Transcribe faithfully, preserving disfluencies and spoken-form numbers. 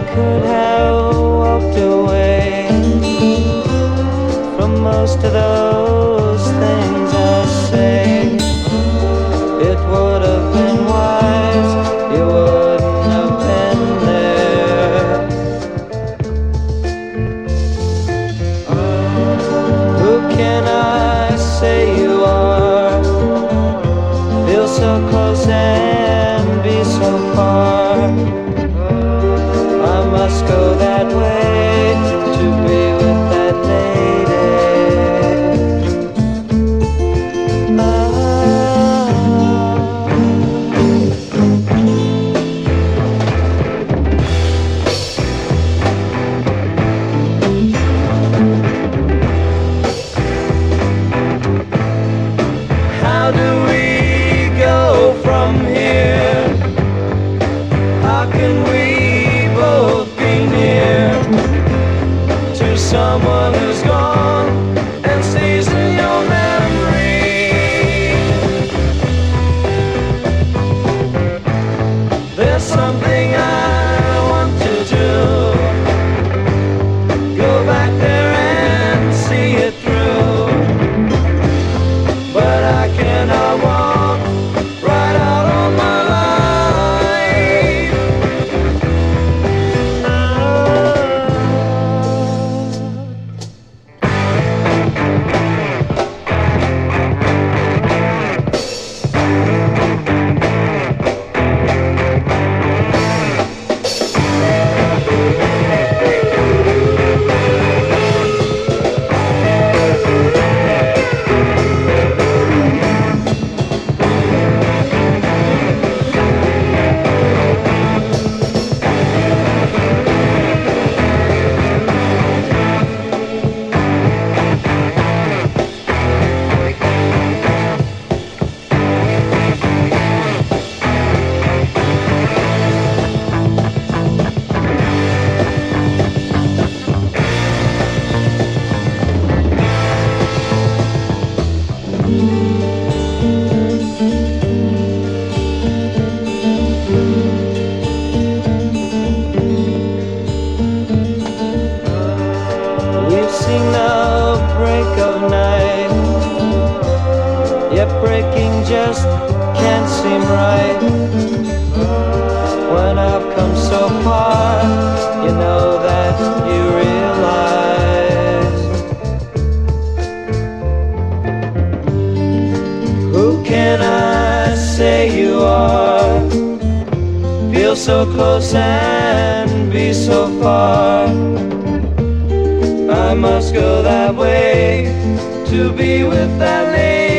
could have walked away from most of those things I say. It would have been wise, you wouldn't have been there. Who can I say you are? Feel so close and be so far. I must go that way to be with that lady. How do we go from here? How can we both be near to someone who's gone and stays in your memory? There's something I want to do, go back there and see it through, but I cannot walk right out on my life. We've seen the break of night, yet breaking just can't seem right. When I've come so far, you know that you realize. Who can I say you are? Feel so close and be so far. I must go that way to be with that lady.